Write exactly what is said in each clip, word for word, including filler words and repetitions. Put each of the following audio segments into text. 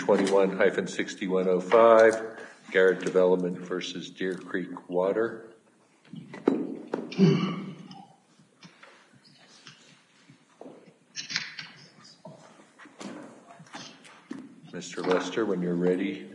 twenty-one sixty-one oh five, Garrett Development versus Deer Creek Water. Mister Lester, when you're ready.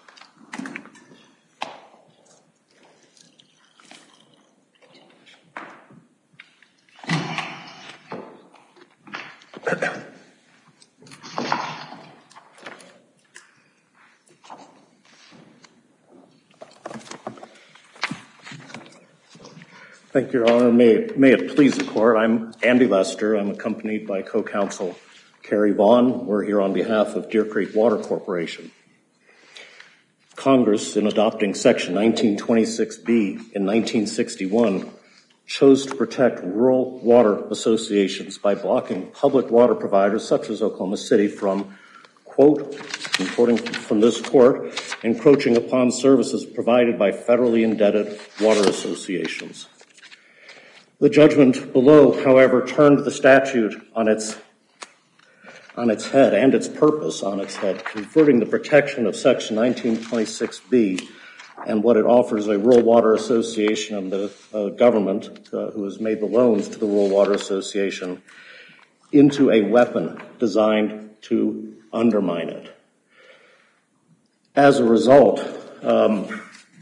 Thank you, Your Honor. May, may it please the Court, I'm Andy Lester. I'm accompanied by co-counsel Carrie Vaughn. We're here on behalf of Deer Creek Water Corporation. Congress, in adopting Section nineteen twenty-six B in nineteen sixty-one, chose to protect rural water associations by blocking public water providers such as Oklahoma City from, quote, quoting from this court, encroaching upon services provided by federally indebted water associations. The judgment below, however, turned the statute on its, on its head and its purpose on its head, converting the protection of Section nineteen twenty-six B and what it offers a rural water association and the uh, government uh, who has made the loans to the Rural Water Association into a weapon designed to undermine it. As a result, um,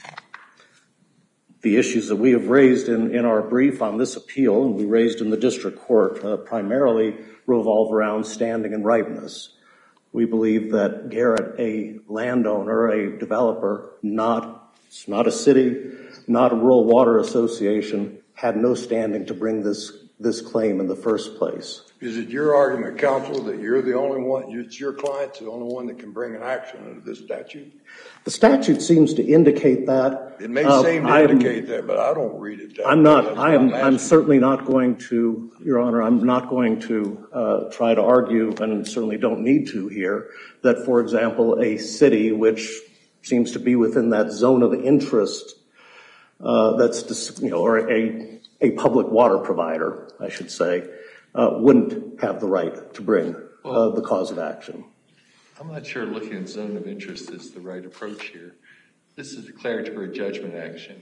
the issues that we have raised in, in our brief on this appeal, and we raised in the district court, uh, primarily revolve around standing and ripeness. We believe that Garrett, a landowner, a developer, not, not a city, not a rural water association, had no standing to bring this, this claim in the first place. Is it your argument, counsel, that you're the only one, it's your client's the only one that can bring an action under this statute? The statute seems to indicate that. It may uh, seem to I'm, indicate that, but I don't read it that I'm way. not, I am, I'm certainly not going to, Your Honor, I'm not going to uh, try to argue, and certainly don't need to here, that, for example, a city which seems to be within that zone of interest uh, that's, you know, or a, a public water provider, I should say, uh, wouldn't have the right to bring uh, the cause of action. I'm not sure looking at zone of interest is the right approach here. This is declaratory judgment action.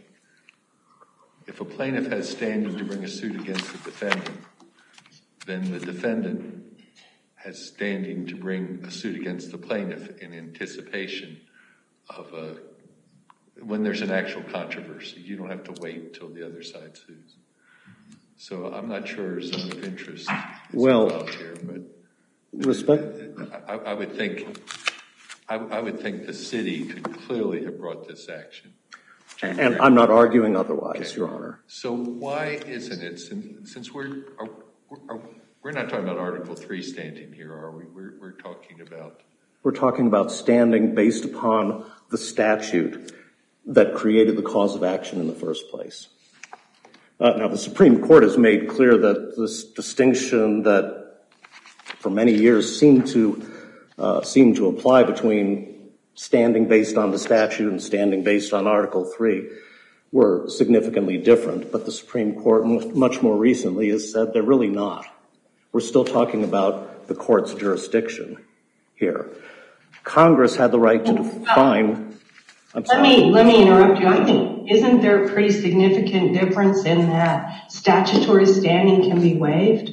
If a plaintiff has standing to bring a suit against the defendant, then the defendant has standing to bring a suit against the plaintiff in anticipation of a, when there's an actual controversy. You don't have to wait until the other side sues. So I'm not sure zone of interest is well, involved here, but respect. I, I would think, I, I would think the city could clearly have brought this action. And I'm not arguing otherwise, okay. Your Honor. So why isn't it, since, since we're, are, are, we're not talking about Article three standing here, are we? We're, we're talking about... We're talking about standing based upon the statute that created the cause of action in the first place. Uh, now, the Supreme Court has made clear that this distinction that for many years seemed to, uh, seemed to apply between standing based on the statute and standing based on Article three were significantly different, but the Supreme Court much more recently has said they're really not. We're still talking about the court's jurisdiction here. Congress had the right to define... I'm sorry. Let me, let me interrupt you. I think, isn't there a pretty significant difference in that statutory standing can be waived?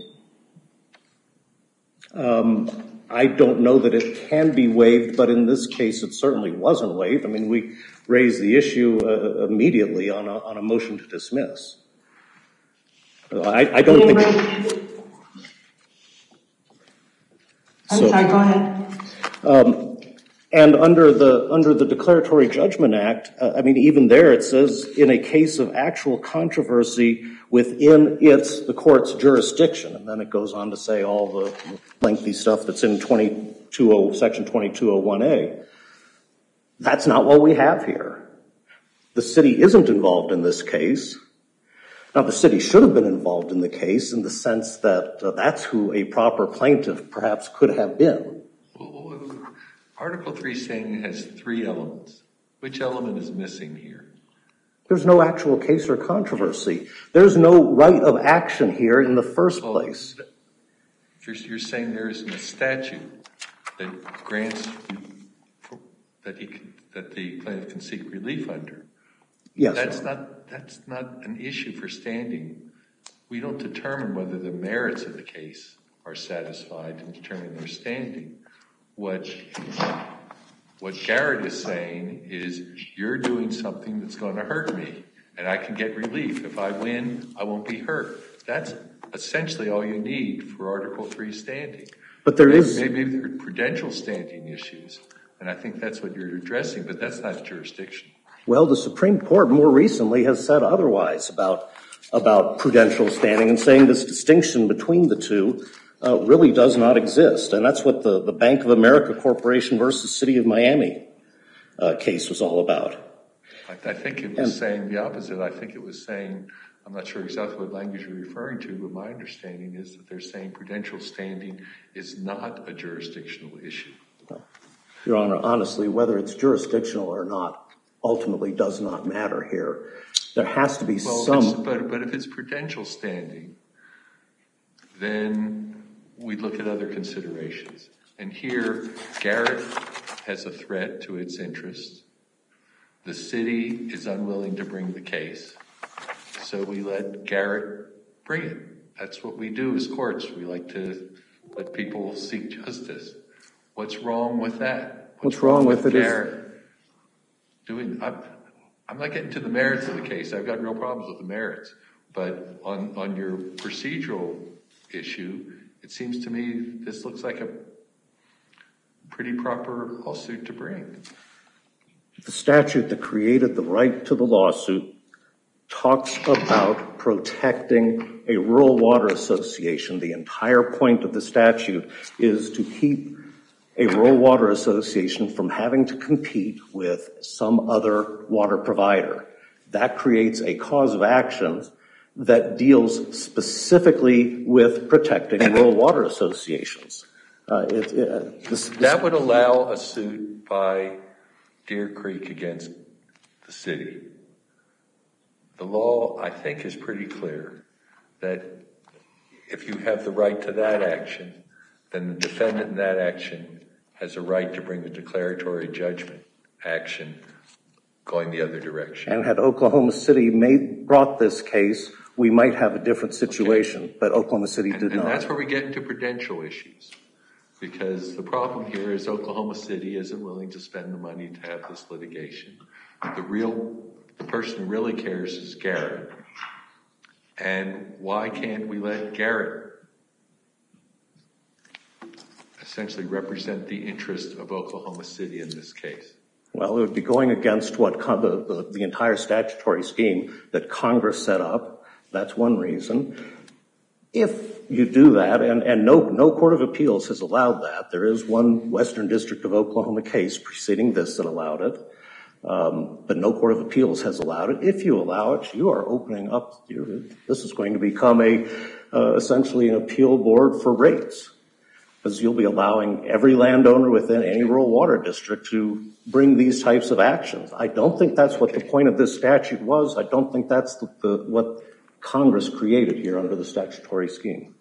Um, I don't know that it can be waived, but in this case it certainly wasn't waived. I mean, we raised the issue uh, immediately on a, on a motion to dismiss. I, I don't think... I'm so, sorry, go ahead. Um, and under the under the Declaratory Judgment Act, uh, I mean, even there it says in a case of actual controversy within its the court's jurisdiction, and then it goes on to say all the lengthy stuff that's in twenty-two Section twenty-two oh one A. That's not what we have here. The city isn't involved in this case. Now, the city should have been involved in the case in the sense that uh, that's who a proper plaintiff perhaps could have been. Well, Article three standing has three elements. Which element is missing here? There's no actual case or controversy. There's no right of action here in the first well, place. You're, you're saying there isn't a statute that grants the plaintiff can seek relief under. Yes. That's not, that's not an issue for standing. We don't determine whether the merits of the case are satisfied in determining their standing. What, what Garrett is saying is, you're doing something that's going to hurt me, and I can get relief. If I win, I won't be hurt. That's essentially all you need for Article three standing. But there maybe, is... Maybe there are prudential standing issues, and I think that's what you're addressing, but that's not jurisdiction. Well, the Supreme Court more recently has said otherwise about, about prudential standing and saying this distinction between the two uh, really does not exist. And that's what the, the Bank of America Corporation versus City of Miami uh, case was all about. I, I think it was and, saying the opposite. I think it was saying, I'm not sure exactly what language you're referring to, but my understanding is that they're saying prudential standing is not a jurisdictional issue. No. Your Honor, honestly, whether it's jurisdictional or not, ultimately does not matter here. There has to be well, some... But, but if it's prudential standing, then we look at other considerations. And here, Garrett has a threat to its interests. The city is unwilling to bring the case, so we let Garrett bring it. That's what we do as courts. We like to let people seek justice. What's wrong with that? What's, What's wrong, wrong with, with it Garrett? Is... Doing, I'm, I'm not getting to the merits of the case. I've got real problems with the merits. But on, on your procedural issue, it seems to me this looks like a pretty proper lawsuit to bring. The statute that created the right to the lawsuit talks about protecting a rural water association. The entire point of the statute is to keep a rural water association from having to compete with some other water provider. That creates a cause of action that deals specifically with protecting rural water associations. Uh, it, it, this, this, that would allow a suit by Deer Creek against the city. The law, I think, is pretty clear that if you have the right to that action, then the defendant in that action has a right to bring the declaratory judgment action going the other direction. And had Oklahoma City made, brought this case, we might have a different situation, okay. But Oklahoma City and, did and not. And that's where we get into prudential issues, because the problem here is Oklahoma City isn't willing to spend the money to have this litigation. The real, the person who really cares is Garrett. And why can't we let Garrett essentially represent the interest of Oklahoma City in this case? Well, it would be going against what con- the, the, the entire statutory scheme that Congress set up. That's one reason. If you do that, and, and no, no court of appeals has allowed that. There is one Western District of Oklahoma case preceding this that allowed it, um, but no court of appeals has allowed it. If you allow it, you are opening up, this is going to become a uh, essentially an appeal board for rates, because you'll be allowing every landowner within any rural water district to bring these types of actions. I don't think that's what the point of this statute was. I don't think that's the, the, what Congress created here under the statutory scheme.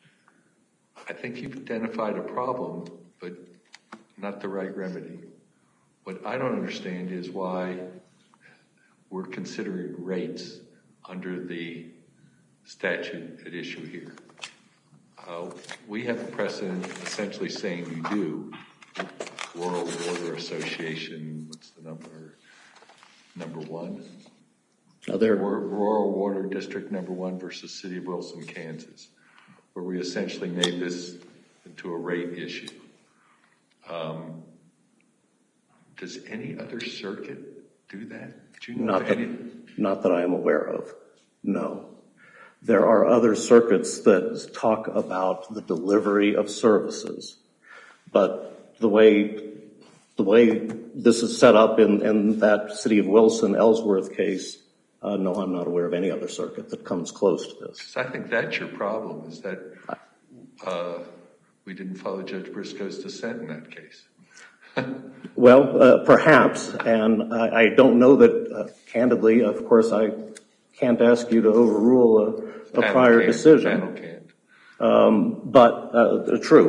I think you've identified a problem, but not the right remedy. What I don't understand is why we're considering rates under the statute at issue here. Uh, we have a precedent essentially saying you do. Rural Water Association, what's the number? Number one? Other Rural Water District number one versus City of Wilson, Kansas, where we essentially made this into a rate issue. Um, does any other circuit do that? Do you know not, that, any? not that I am aware of, no. There are other circuits that talk about the delivery of services, but the way the way this is set up in, in that City of Wilson Ellsworth case, uh, no, I'm not aware of any other circuit that comes close to this. I think that's your problem, is that uh, we didn't follow Judge Briscoe's dissent in that case. Well, uh, perhaps, and I, I don't know that, uh, candidly, of course, I can't ask you to overrule a, a prior can't, decision. Panel can't. Um, but uh, true.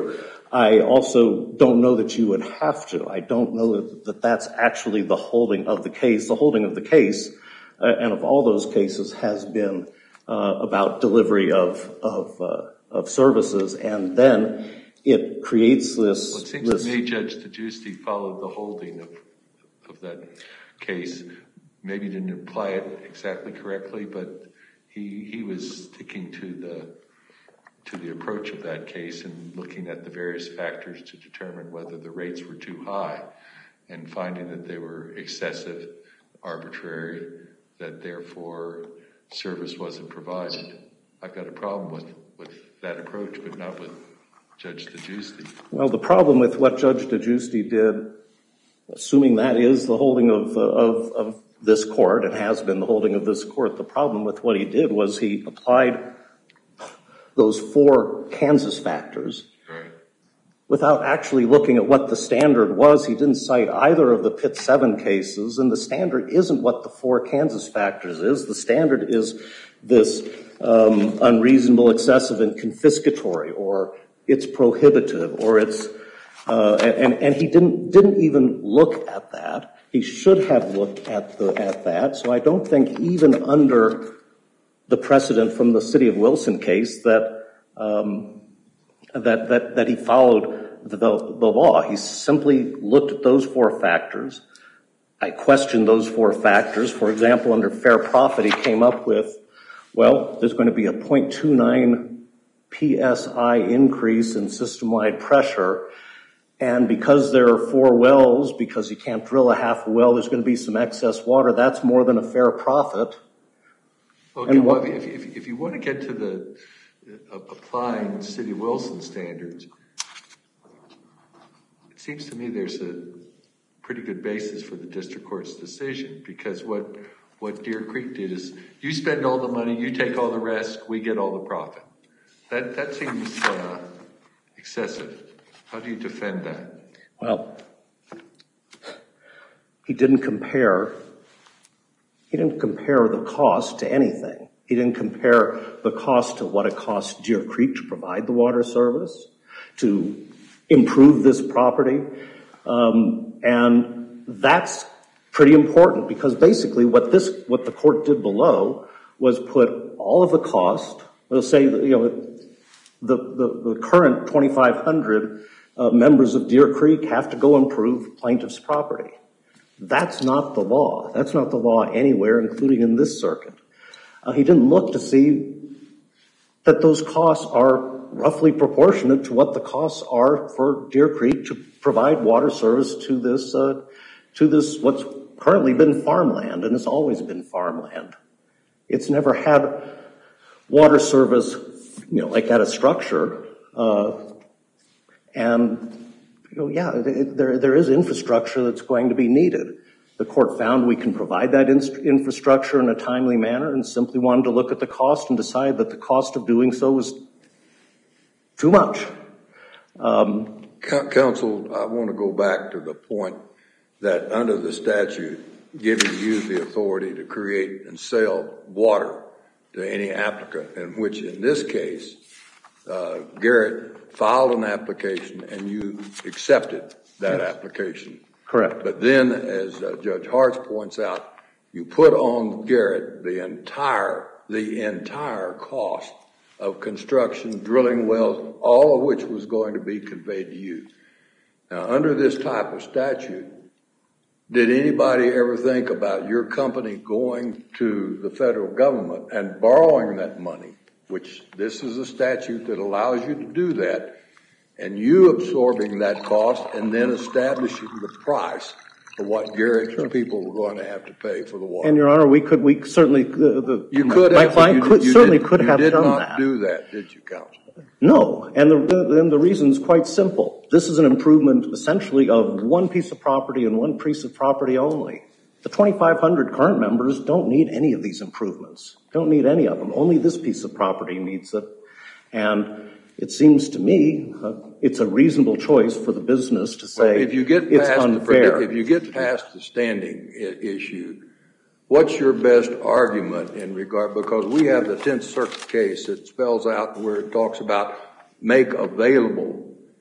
I also don't know that you would have to. I don't know that, that that's actually the holding of the case. The holding of the case, uh, and of all those cases, has been uh, about delivery of of, uh, of services, and then it creates this. Well, it seems this, to me Judge DeGiusti followed the holding of of that case. Maybe didn't apply it exactly correctly, but he he was sticking to the to the approach of that case and looking at the various factors to determine whether the rates were too high, and finding that they were excessive, arbitrary, that therefore service wasn't provided. I've got a problem with, with that approach, but not with Judge DeGiusti. Well, the problem with what Judge DeGiusti did, assuming that is the holding of, uh, of, of this court, and has been the holding of this court, the problem with what he did was he applied those four Kansas factors Right. without actually looking at what the standard was. He didn't cite either of the Pitt seven cases, and the standard isn't what the four Kansas factors is. The standard is this um, unreasonable, excessive, and confiscatory, or it's prohibitive, or it's uh, and and he didn't didn't even look at that. He should have looked at the at that. So I don't think even under the precedent from the City of Wilson case that um, that that that he followed the, the the law. He simply looked at those four factors. I questioned those four factors. For example, under fair profit, he came up with, well, there's going to be a zero point two nine P S I increase in system-wide pressure, and because there are four wells, because you can't drill a half a well, there's going to be some excess water. That's more than a fair profit. Okay, and well, if, if, if you want to get to the uh, applying City of Wilson standards, it seems to me there's a pretty good basis for the district court's decision, because what what Deer Creek did is you spend all the money, you take all the risk, we get all the profit. That that seems uh, excessive. How do you defend that? Well, he didn't compare. He didn't compare the cost to anything. He didn't compare the cost to what it cost Deer Creek to provide the water service, to improve this property. Um, and that's pretty important, because basically what this, what the court did below was put all of the cost, let's say, that, you know, the, the, the current twenty-five hundred uh, members of Deer Creek have to go improve plaintiff's property. That's not the law. That's not the law anywhere, including in this circuit. Uh, he didn't look to see that those costs are roughly proportionate to what the costs are for Deer Creek to provide water service to this, uh, to this what's currently been farmland, and it's always been farmland. It's never had water service, you know, like at a structure, uh, and You know, yeah, it, it, there there is infrastructure that's going to be needed. The court found we can provide that in, infrastructure in a timely manner, and simply wanted to look at the cost and decide that the cost of doing so was too much. Um, Counsel, I want to go back to the point that under the statute giving you the authority to create and sell water to any applicant, in which in this case, uh, Garrett filed an application and you accepted that yes. application. Correct. But then, as uh, Judge Hartz points out, you put on Garrett the entire, the entire cost of construction, drilling wells, all of which was going to be conveyed to you. Now, under this type of statute, did anybody ever think about your company going to the federal government and borrowing that money, which this is a statute that allows you to do that, and you absorbing that cost and then establishing the price for what Garrett's sure. people were going to have to pay for the water? And, Your Honor, we could, we certainly, the, the you could my have, client you, could, you certainly did, could have did done not that. do that, did you, Counsel? No, and the, and the reason is quite simple. This is an improvement essentially of one piece of property and one piece of property only. The twenty-five hundred current members don't need any of these improvements. Don't need any of them. Only this piece of property needs it. And it seems to me uh, it's a reasonable choice for the business to say well, if you get it's past unfair. The, if you get past the standing I- issue, what's your best argument in regard, because we have the Tenth Circuit case that spells out where it talks about make available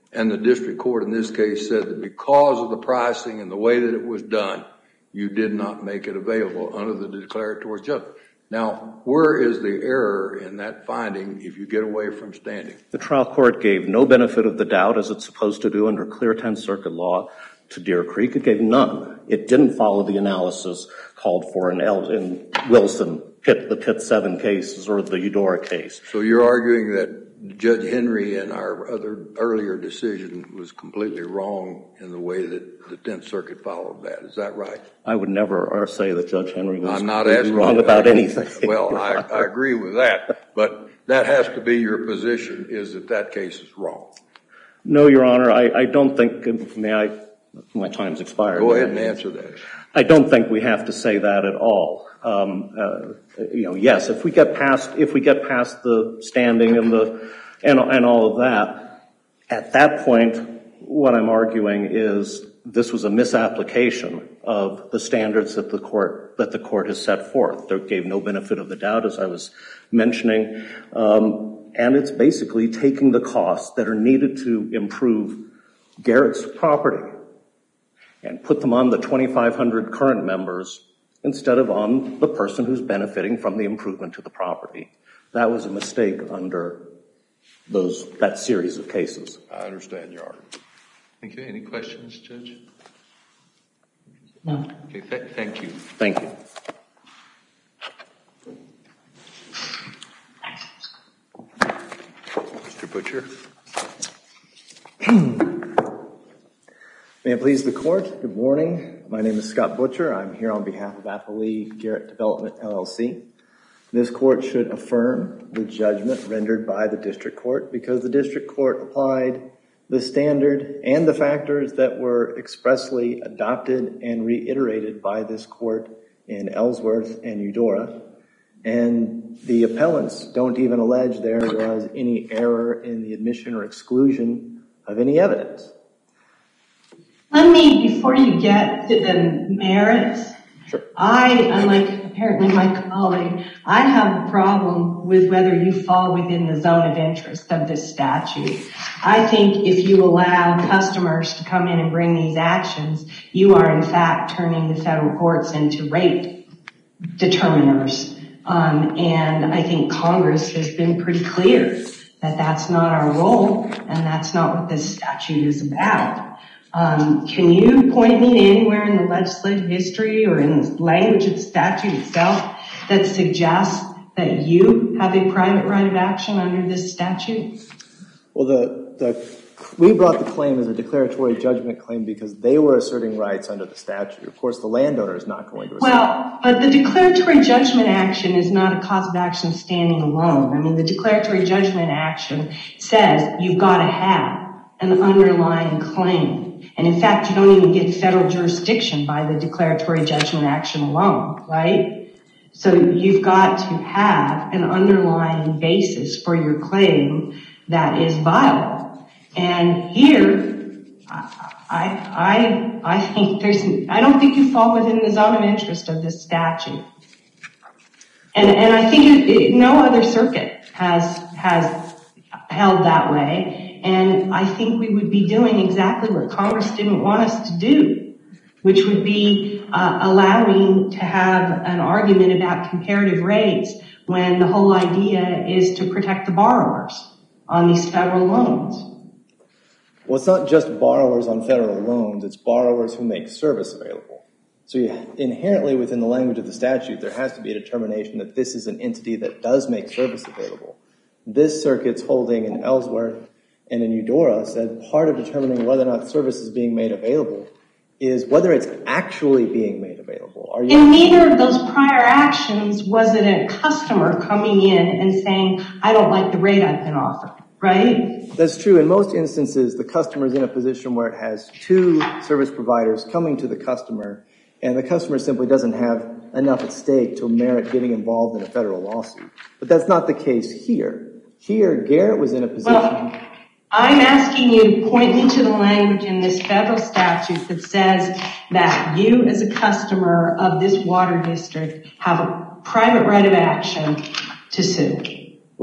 and the district court in this case said that because of the pricing and the way that it was done, you did not make it available under the declaratory judgment. Now, where is the error in that finding if you get away from standing? The trial court gave no benefit of the doubt, as it's supposed to do under clear Tenth Circuit law, to Deer Creek. It gave none. It didn't follow the analysis called for in, El- in Wilson, Pitt, the Pitt seven cases or the Eudora case. So you're arguing that Judge Henry in our other earlier decision was completely wrong in the way that the Tenth Circuit followed that. Is that right? I would never say that Judge Henry was I'm not asking wrong about anything. Well, I, I agree with that, but that has to be your position, is that that case is wrong. No, Your Honor, I, I don't think, may I, my time's expired. Go ahead and answer that. I don't think we have to say that at all. Um, uh, you know, yes, if we get past, if we get past the standing and the, and, and all of that, at that point, what I'm arguing is this was a misapplication of the standards that the court, that the court has set forth. They gave no benefit of the doubt, as I was mentioning, um, and it's basically taking the costs that are needed to improve Garrett's property and put them on the twenty-five hundred current members instead of on the person who's benefiting from the improvement to the property. That was a mistake under those, that series of cases. I understand your argument. Thank you. Any questions, Judge? No. Okay, th- thank you. Thank you. Mister Butcher. May it please the court, good morning. My name is Scott Butcher. I'm here on behalf of Applee Garrett Development, L L C. This court should affirm the judgment rendered by the district court because the district court applied the standard and the factors that were expressly adopted and reiterated by this court in Ellsworth and Eudora. And the appellants don't even allege there was any error in the admission or exclusion of any evidence. Let me, before you get to the merits, Sure. I, unlike apparently my colleague, I have a problem with whether you fall within the zone of interest of this statute. I think if you allow customers to come in and bring these actions, you are in fact turning the federal courts into rate determiners. Um, and I think Congress has been pretty clear that that's not our role and that's not what this statute is about. Um, can you point me to anywhere in the legislative history or in the language of the statute itself that suggests that you have a private right of action under this statute? Well, the, the we brought the claim as a declaratory judgment claim because they were asserting rights under the statute. Of course, the landowner is not going to assert. Well, but the declaratory judgment action is not a cause of action standing alone. I mean, the declaratory judgment action says you've got to have an underlying claim. And in fact, you don't even get federal jurisdiction by the declaratory judgment action alone, right? So you've got to have an underlying basis for your claim that is viable. And here, I, I, I think there's, I don't think you fall within the zone of interest of this statute. And, and I think it, it, no other circuit has, has held that way. And I think we would be doing exactly what Congress didn't want us to do, which would be uh, allowing to have an argument about comparative rates when the whole idea is to protect the borrowers on these federal loans. Well, it's not just borrowers on federal loans, it's borrowers who make service available. So you, inherently within the language of the statute, there has to be a determination that this is an entity that does make service available. This circuit's holding in Ellsworth and in Eudora said part of determining whether or not service is being made available is whether it's actually being made available. Are you in neither of those prior actions was it a customer coming in and saying, I don't like the rate I've been offered, right? That's true. In most instances, the customer is in a position where it has two service providers coming to the customer, and the customer simply doesn't have enough at stake to merit getting involved in a federal lawsuit. But that's not the case here. Here, Garrett was in a position... Well, I'm asking you to point me to the language in this federal statute that says that you as a customer of this water district have a private right of action to sue. Well,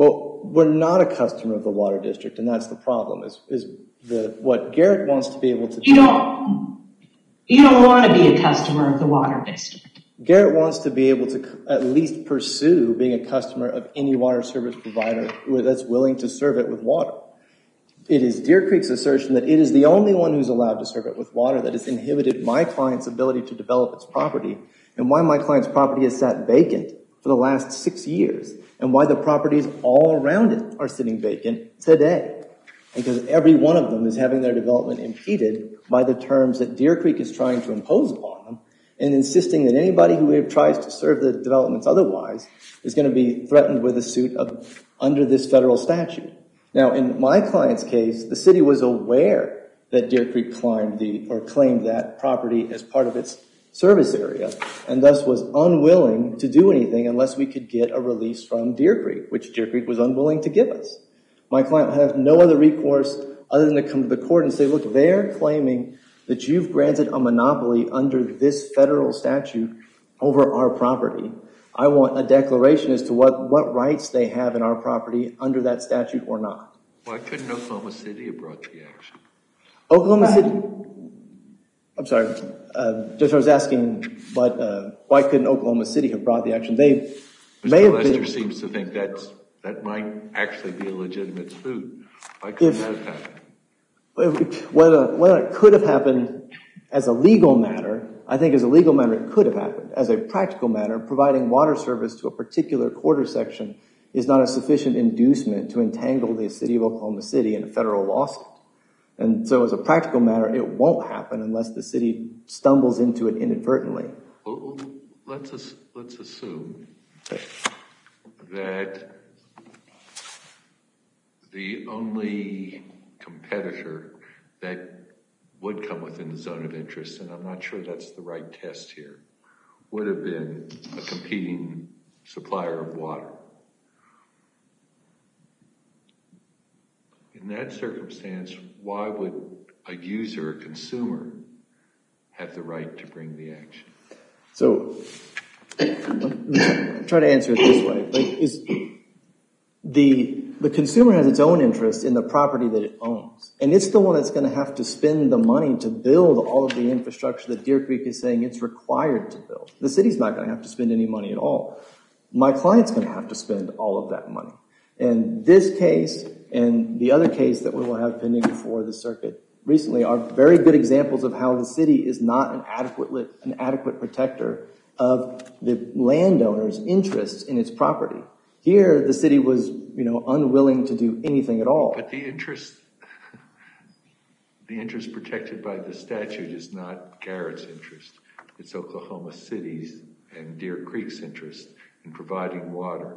we're not a customer of the water district, and that's the problem, is, is the, what Garrett wants to be able to do. You don't, you don't want to be a customer of the water district. Garrett wants to be able to at least pursue being a customer of any water service provider that's willing to serve it with water. It is Deer Creek's assertion that it is the only one who's allowed to serve it with water that has inhibited my client's ability to develop its property, and why my client's property has sat vacant for the last six years, and why the properties all around it are sitting vacant today. Because every one of them is having their development impeded by the terms that Deer Creek is trying to impose upon them, and insisting that anybody who tries to serve the developments otherwise is going to be threatened with a suit of, under this federal statute. Now, in my client's case, the city was aware that Deer Creek climbed the, or claimed that property as part of its service area, and thus was unwilling to do anything unless we could get a release from Deer Creek, which Deer Creek was unwilling to give us. My client had no other recourse other than to come to the court and say, look, they're claiming that you've granted a monopoly under this federal statute over our property. I want a declaration as to what, what rights they have in our property under that statute or not. Why couldn't Oklahoma City have brought the action? Oklahoma City, I'm sorry, uh, just I was asking, but uh, why couldn't Oklahoma City have brought the action? They Mister may have Lester been, seems to think that's, that might actually be a legitimate suit. Why couldn't If- that have happened? Whether, whether it could have happened as a legal matter, I think as a legal matter it could have happened. As a practical matter, providing water service to a particular quarter section is not a sufficient inducement to entangle the city of Oklahoma City in a federal lawsuit. And so as a practical matter, it won't happen unless the city stumbles into it inadvertently. Well, let's, as- let's assume that the only competitor that would come within the zone of interest, and I'm not sure that's the right test here, would have been a competing supplier of water. In that circumstance, why would a user, a consumer, have the right to bring the action? So try to answer it this way. Like, is the the consumer has its own interest in the property that it owns, and it's the one that's going to have to spend the money to build all of the infrastructure that Deer Creek is saying it's required to build. The city's not going to have to spend any money at all. My client's going to have to spend all of that money. And this case and the other case that we will have pending before the circuit recently are very good examples of how the city is not an adequate an adequate protector of the landowner's interests in its property. Here, the city was, you know, unwilling to do anything at all. But the interest, the interest protected by the statute is not Garrett's interest. It's Oklahoma City's and Deer Creek's interest in providing water.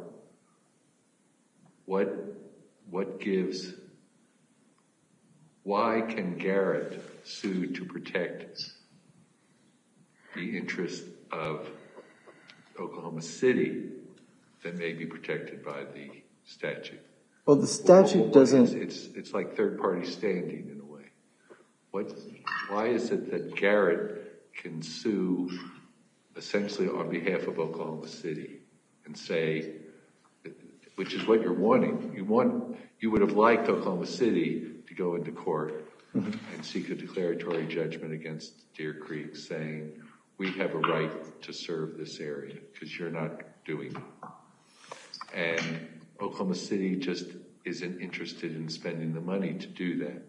What, what gives, why can Garrett sue to protect the interest of Oklahoma City that may be protected by the statute? Well, the statute What- doesn't... It's, it's, it's like third-party standing in a way. What, why is it that Garrett can sue essentially on behalf of Oklahoma City and say, which is what you're wanting, you want, you would have liked Oklahoma City to go into court mm-hmm. and seek a declaratory judgment against Deer Creek saying, we have a right to serve this area because you're not doing it. And Oklahoma City just isn't interested in spending the money to do that.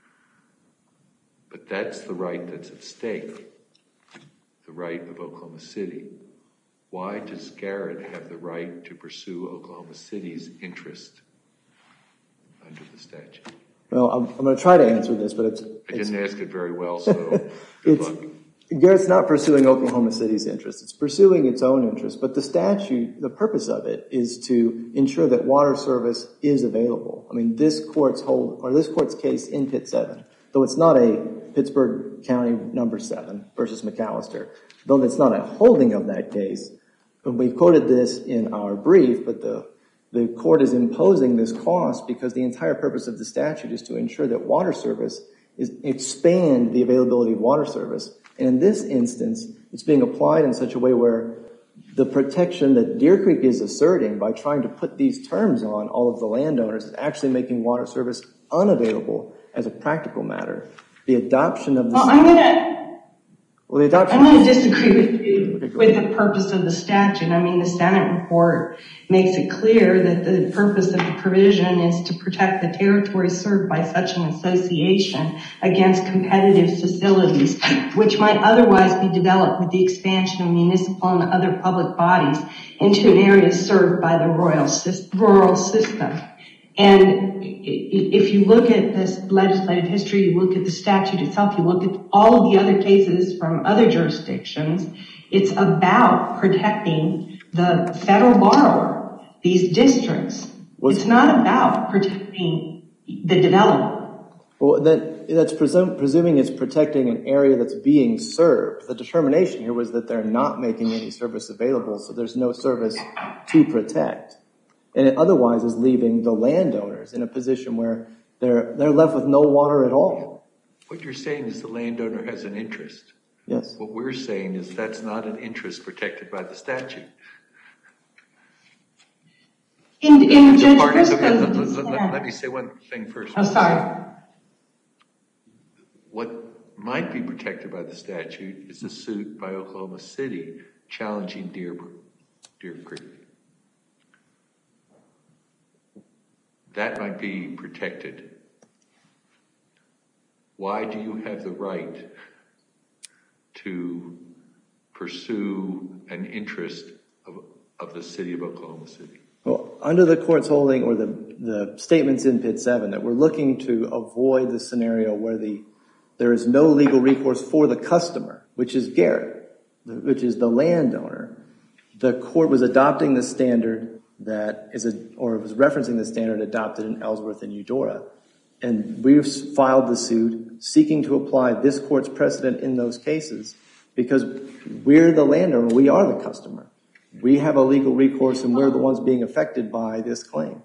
But that's the right that's at stake, the right of Oklahoma City. Why does Garrett have the right to pursue Oklahoma City's interest under the statute? Well, I'm, I'm going to try to answer this, but it's... I it's, didn't ask it very well, so good it's, luck. Garrett's not pursuing Oklahoma City's interest. It's pursuing its own interest. But the statute, the purpose of it is to ensure that water service is available. I mean, this court's hold, or this court's case in Pitt seven, though it's not a Pittsburgh County number seven versus McAllister, though it's not a holding of that case, and we quoted this in our brief, but the the court is imposing this cost because the entire purpose of the statute is to ensure that water service is expand the availability of water service. And in this instance, it's being applied in such a way where the protection that Deer Creek is asserting by trying to put these terms on all of the landowners is actually making water service unavailable as a practical matter. The adoption of the... Well, I'm gonna, well, the adoption I'm gonna disagree with you okay, with the purpose of the statute. I mean, the Senate report makes it clear that the purpose of the provision is to protect the territory served by such an association against competitive facilities, which might otherwise be developed with the expansion of municipal and other public bodies into an area served by the rural system. And if you look at this legislative history, you look at the statute itself, you look at all of the other cases from other jurisdictions, it's about protecting the federal borrower, these districts. It's not about protecting the developer. Well, that, that's presum- presuming it's protecting an area that's being served. The determination here was that they're not making any service available, so there's no service to protect. And it otherwise is leaving the landowners in a position where they're they're left with no water at all. What you're saying is the landowner has an interest. Yes. What we're saying is that's not an interest protected by the statute. In, in Judge Part of the- Briscoe's let, let, let me say one thing first. Oh, sorry. What might be protected by the statute is a suit by Oklahoma City challenging Deer, Deer Creek. That might be protected. Why do you have the right to pursue an interest of, of the city of Oklahoma City? Well, under the court's holding or the, the statements in P I T seven that we're looking to avoid the scenario where the there is no legal recourse for the customer, which is Garrett, which is the landowner. The court was adopting the standard that is a, or was referencing the standard adopted in Ellsworth and Eudora. And we've filed the suit seeking to apply this court's precedent in those cases because we're the landowner, we are the customer. We have a legal recourse and we're the ones being affected by this claim.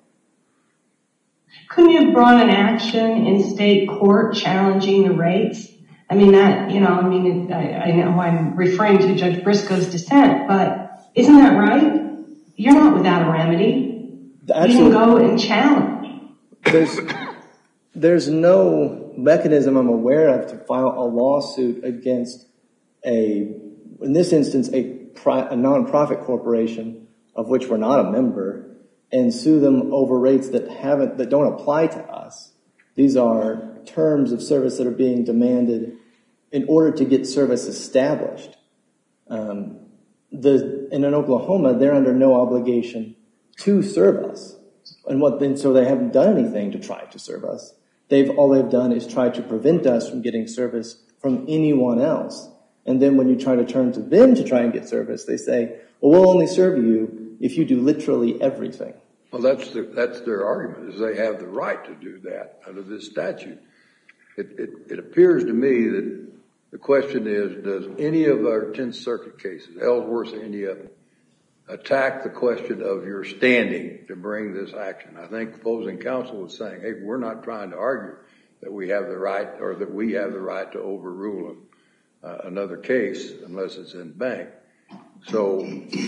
Couldn't you have brought an action in state court challenging the rates? I mean, that, you know, I mean, I, I know I'm referring to Judge Briscoe's dissent, but isn't that right? You're not without a remedy. Actually, you can go and challenge. There's, there's no mechanism I'm aware of to file a lawsuit against a, in this instance, a, pri- a non-profit corporation of which we're not a member and sue them over rates that haven't, that don't apply to us. These are terms of service that are being demanded in order to get service established. Um, The, and in Oklahoma, they're under no obligation to serve us. And what then, so they haven't done anything to try to serve us. They've, all they've done is try to prevent us from getting service from anyone else. And then when you try to turn to them to try and get service, they say, well, we'll only serve you if you do literally everything. Well, that's the, that's their argument, is they have the right to do that under this statute. It, it, it appears to me that the question is, does any of our Tenth Circuit cases, Ellsworth or any of them, attack the question of your standing to bring this action? I think opposing counsel was saying, hey, we're not trying to argue that we have the right or that we have the right to overrule uh, another case unless it's in bank. So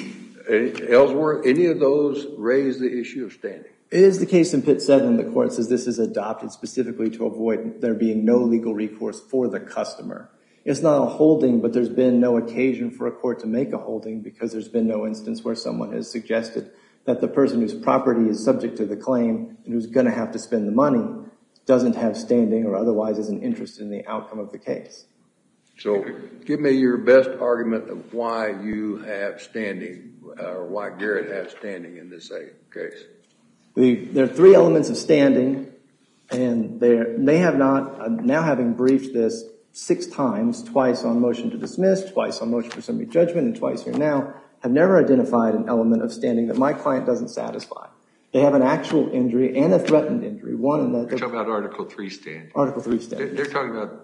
Ellsworth, any of those raise the issue of standing? It is the case in P I T seven. The court says this is adopted specifically to avoid there being no legal recourse for the customer. It's not a holding, but there's been no occasion for a court to make a holding because there's been no instance where someone has suggested that the person whose property is subject to the claim and who's going to have to spend the money doesn't have standing or otherwise isn't interested in the outcome of the case. So give me your best argument of why you have standing or why Garrett has standing in this case. The, there are three elements of standing, and they have not, uh, now having briefed this six times, twice on motion to dismiss, twice on motion for summary judgment, and twice here now, have never identified an element of standing that my client doesn't satisfy. They have an actual injury and a threatened injury. One in that they're talking about Article Three standing. Article Three standing. They're, they're talking about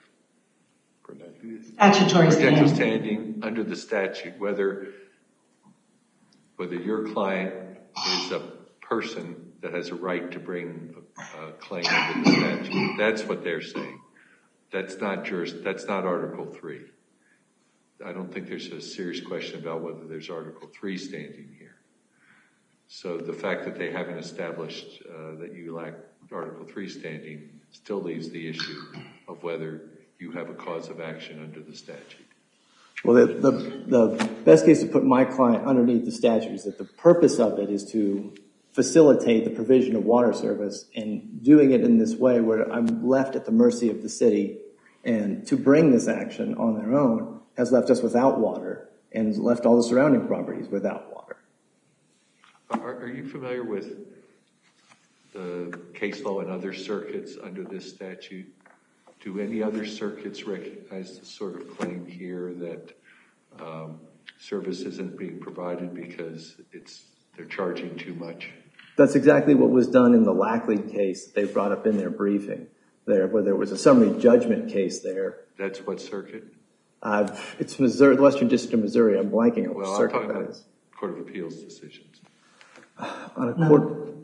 statutory standing. standing under the statute, whether whether your client is a person that has a right to bring a, a claim under the statute. That's what they're saying. That's not juris, that's not Article Three. I don't think there's a serious question about whether there's Article three standing here. So the fact that they haven't established uh, that you lack Article three standing still leaves the issue of whether you have a cause of action under the statute. Well, the, the, the best case to put my client underneath the statute is that the purpose of it is to facilitate the provision of water service, and doing it in this way where I'm left at the mercy of the city, and to bring this action on their own has left us without water and left all the surrounding properties without water. Are, are you familiar with the case law in other circuits under this statute? Do any other circuits recognize the sort of claim here that um, service isn't being provided because it's they're charging too much? That's exactly what was done in the Lackley case that they brought up in their briefing there, where there was a summary judgment case there. That's what circuit? Uh, it's Missouri, the Western District of Missouri. I'm blanking on Well, what I'm circuit talking that about is. Court of Appeals decisions. On a court,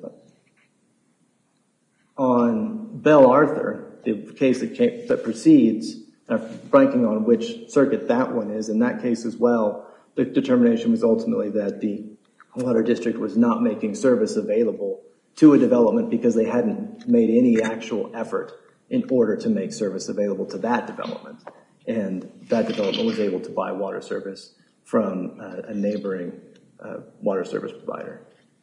on Bell Arthur, the case that came, that precedes, I'm blanking on which circuit that one is. In that case as well, the determination was ultimately that the water district was not making service available to a development because they hadn't made any actual effort in order to make service available to that development. And that development was able to buy water service from uh, a neighboring uh, water service provider.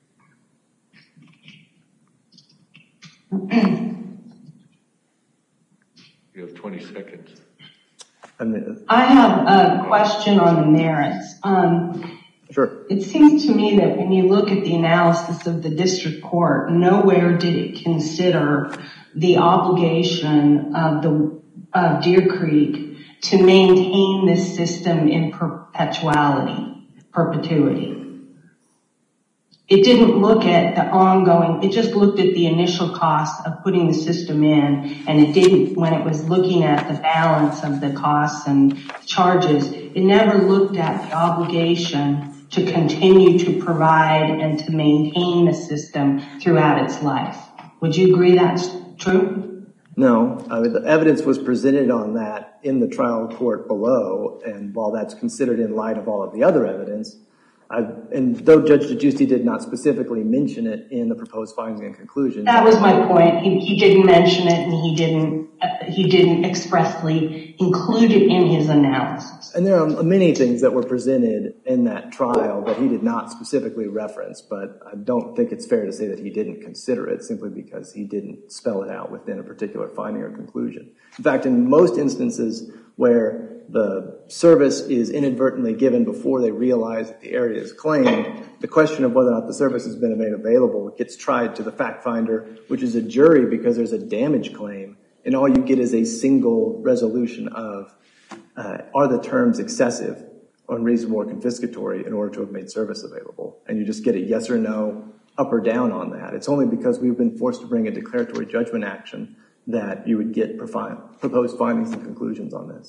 You have twenty seconds. I mean, I have a question on the merits. Um, sure. It seems to me that when you look at the analysis of the district court, nowhere did it consider the obligation of the of Deer Creek to maintain this system in perpetuality, perpetuity. It didn't look at the ongoing, it just looked at the initial cost of putting the system in, and it didn't, when it was looking at the balance of the costs and charges, it never looked at the obligation to continue to provide and to maintain the system throughout its life. Would you agree that's true? No, I mean, the evidence was presented on that in the trial court below, and while that's considered in light of all of the other evidence, I've, and though Judge DeGiusti did not specifically mention it in the proposed findings and conclusions. That was my point. He, he didn't mention it, and he didn't uh, he didn't expressly include it in his analysis. And there are many things that were presented in that trial that he did not specifically reference, but I don't think it's fair to say that he didn't consider it simply because he didn't spell it out within a particular finding or conclusion. In fact, in most instances where the service is inadvertently given before they realize that the area is claimed, the question of whether or not the service has been made available gets tried to the fact finder, which is a jury because there's a damage claim, and all you get is a single resolution of uh, are the terms excessive, unreasonable, or confiscatory in order to have made service available. And you just get a yes or no, up or down on that. It's only because we've been forced to bring a declaratory judgment action that you would get proposed findings and conclusions on this.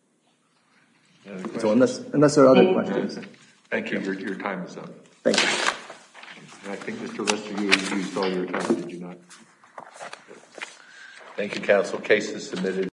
So unless, unless there are other questions. Thank you. Your, your time is up. Thank you. And I think, Mister Lester, you used all your time, did you not? Thank you, counsel. Case is submitted.